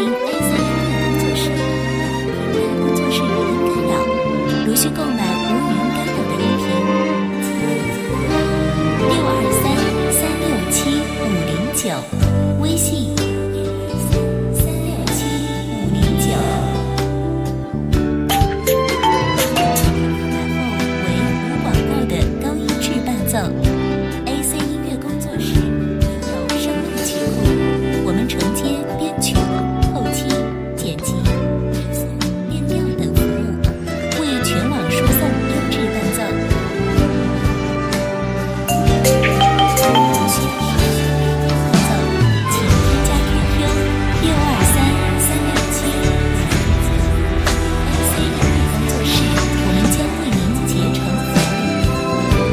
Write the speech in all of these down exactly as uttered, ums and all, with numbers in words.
临 A C 音乐工作室，音乐工作室语音干扰，如需购买无语音干扰的音频，六二三三六七五零九，微信三六七五零九。然后为无广告的高音质伴奏。A C 音乐工作室有声乐曲库，我们承接编曲、后期、剪辑、配送、变调等服务，为全网输送优质伴奏。需要伴奏，请添加 Q Q 六二三三六七。A C 音乐工作室，我们将为您竭诚服务。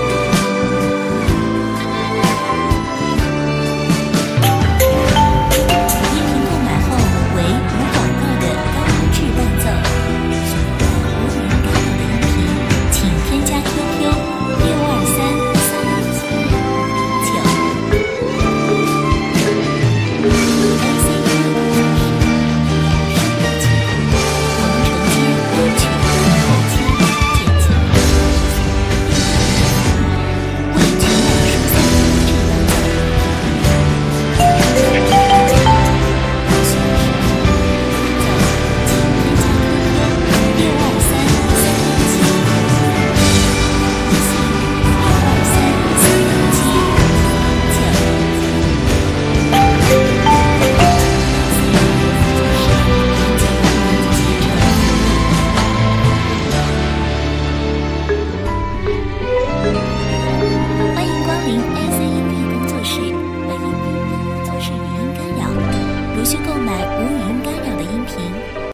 音频购买后为无广告的高音质伴奏。需购买无语音干扰的音频，请添加 Q Q 六二三三六七五零九。A C 音乐工作室有声乐曲库，我们承接编曲、后期、剪辑、为全网输送优质伴奏。需要使用伴奏，请添加 Q Q 六二三三六七，微信六二三三六七五零九。欢迎光临 A C 音乐工作室，为音乐工作室语音干扰，如需购买无语音干扰的音频。